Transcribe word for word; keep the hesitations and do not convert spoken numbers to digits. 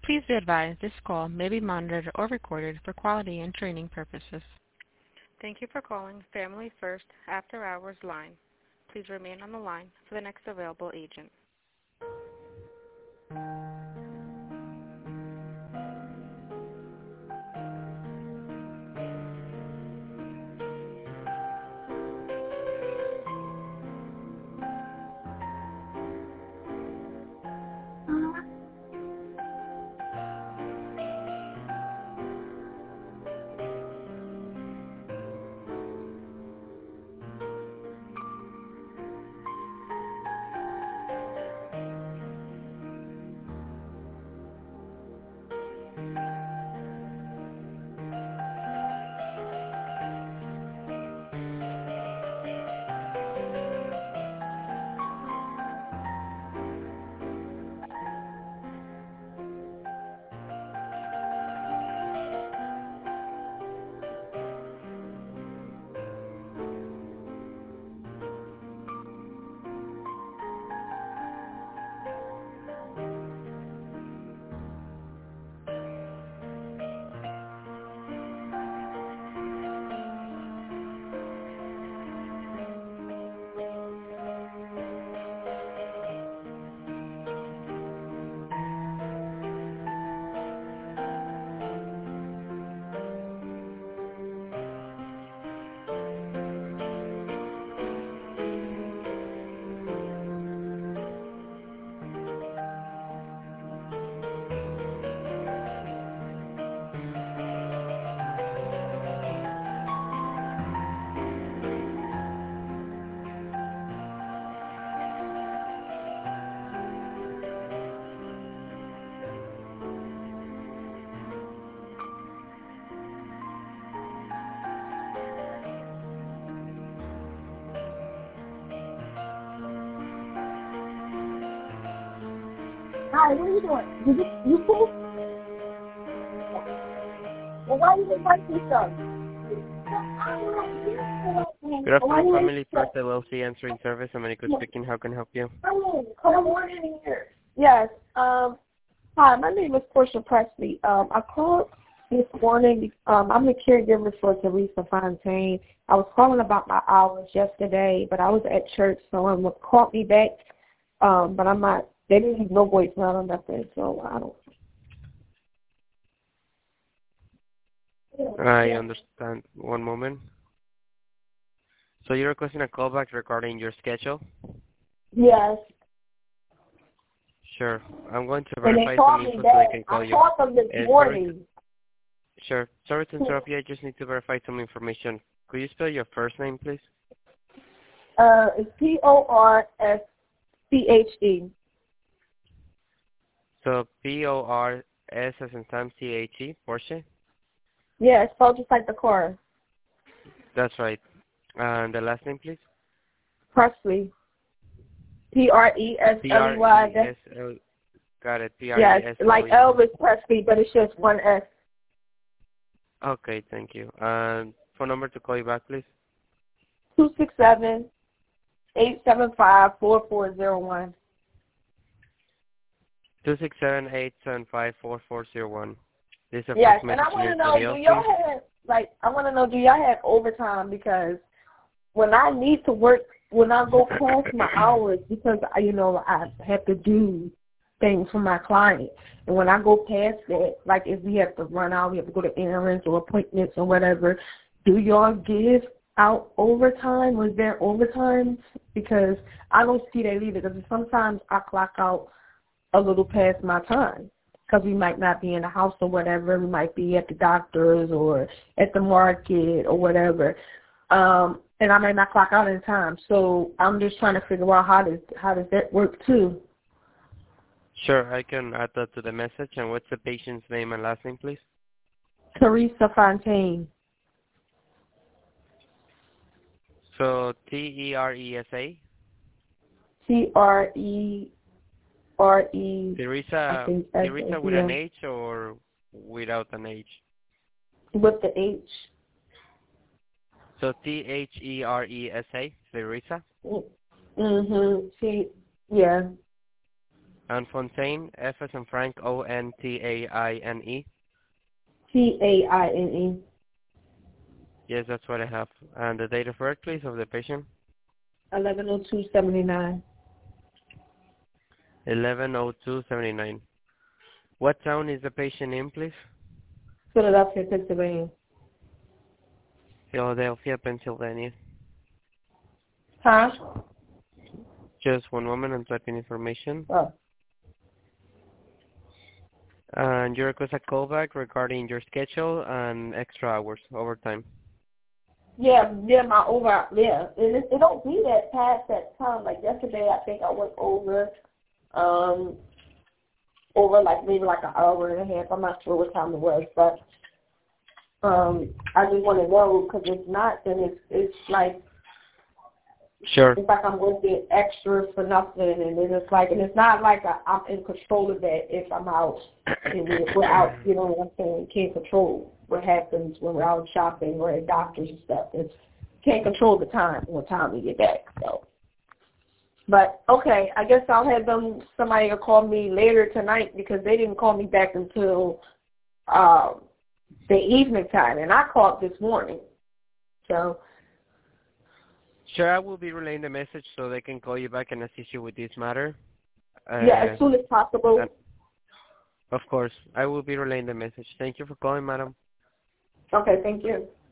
Please be advised this call may be monitored or recorded for quality and training purposes. Thank you for calling Family First After Hours line. Please remain on the line for the next available agent. Hi, what are you doing? Did you, you cool? Well, why you invite me so? Good afternoon, Family First L L C answering service. America speaking. How can I help you? Come on in here. Yes. Um. Hi, my name is Portia Presley. Um, I called this morning. Um, I'm the caregiver for Teresa Fontaine. I was calling about my hours yesterday, but I was at church, so someone called me back. Um, but I'm not. They didn't leave no voicemail or nothing, so I don't. I understand. One moment. So you're requesting a callback regarding your schedule? Yes. Sure. I'm going to And verify they called some me info so I back. can call I you. called them this Uh, morning. sorry to, sure. Sorry to interrupt you. I just need to verify some information. Could you spell your first name, please? Uh, it's P O R S C H E. So P O R S as in Sam, C H E, Porsche? Yeah, it's spelled just like the car. That's right. And the last name, please? Presley. P R E S L E Y. P R E S L. Got it. P R E S L E Y. Yes, like Elvis Presley, but it's just one S. Okay, thank you. And phone number to call you back, please? two six seven, eight seven five, four four zero one. Two six seven eight seven five four four zero one. This is a Yes, first and I message want to in know, video, do y'all please. have, like, I want to know, do y'all have overtime? Because when I need to work, when I go past my hours, because, I, you know, I have to do things for my client. And when I go past that, like if we have to run out, we have to go to errands or appointments or whatever, do y'all give out overtime? Was there overtime? Because I don't see that either, because sometimes I clock out a little past my time because we might not be in the house or whatever. We might be at the doctor's or at the market or whatever. Um, and I might not clock out in time. So I'm just trying to figure out how does how does that work too. Sure, I can add that to the message. And what's the patient's name and last name, please? Teresa Fontaine. So T E R E S A? T R E R E. Teresa, Teresa with an H or without an H? With the H. So T H E R E S A, Teresa? Mm-hmm. T, yeah. And Fontaine, F as in Frank, O N T A I N E. T A I N E. Yes, that's what I have. And the date of birth, please, of the patient. eleven oh two seventy-nine. eleven oh two seventy-nine. What town is the patient in, please? Philadelphia, Pennsylvania. Philadelphia, Pennsylvania. Huh? Just one moment, I'm typing information. Oh. And you request a callback regarding your schedule and extra hours, overtime. Yeah, yeah, my over, yeah. And it, it don't be that past that time. Like yesterday, I think I went over, um, over like maybe like an hour and a half. I'm not sure what time it was, but um, I just want to know because if not, then it's it's like Sure. it's like I'm working extra for nothing, and then it's like, and it's not like I, I'm in control of that if I'm out and we're, we're out. You know what I'm saying? Can't control what happens when we're out shopping or at doctors and stuff. It's can't control the time, what time we get back. So, but okay, I guess I'll have them. Somebody will call me later tonight because they didn't call me back until uh, the evening time, and I called this morning. So. Sure, I will be relaying the message so they can call you back and assist you with this matter. Uh, Yeah, as soon as possible. And, of course, I will be relaying the message. Thank you for calling, madam. Okay, thank you.